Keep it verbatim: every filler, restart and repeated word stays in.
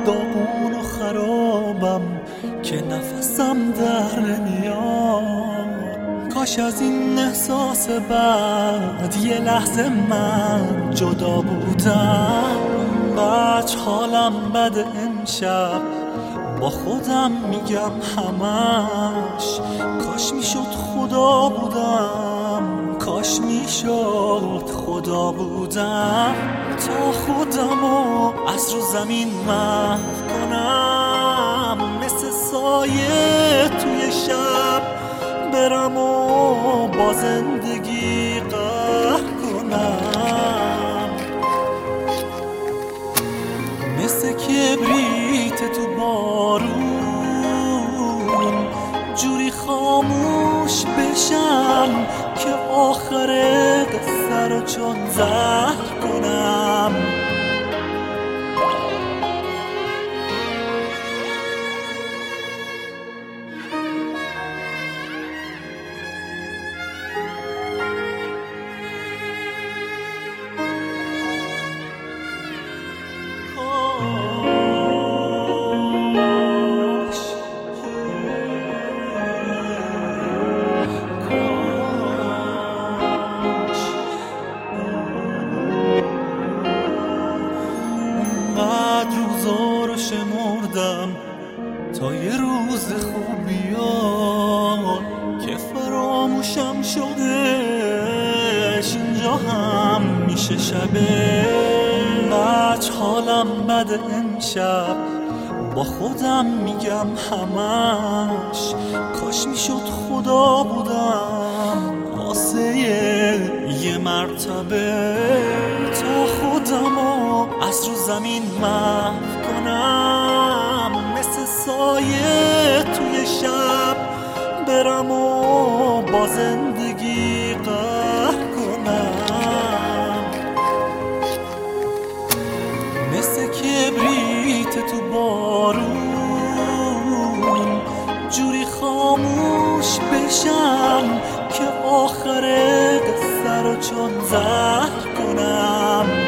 داغون و خرابم که نفسم در نمیاد. کاش از این احساس بعد یه لحظه من جدا بودم. بچ حالم بده امشب، با خودم میگم همش کاش میشد خدا بودم، کاش میشد خدا بودم تا خودمو از رو زمین محو کنم، مثل سایه توی شب برم و با زندگی قهر کنم، مثل کبریت تو بارون جوری خاموش بشم که آخر قصه رو چون زهر کنم. روزا رو شمردم تا یه روز خوب بیاد که فراموشم شدش اینجا هم میشه شبه. بچ حالم بده امشب، با خودم میگم همش کاش میشد خدا بودم واسه یه مرتبه تا خودمو از رو زمین محو کنم، مثل سایه توی شب برم و با زندگی قهر کنم، مثل کبریت تو بارون جوری خاموش بشم که آخر قصه رو چون زهر کنم.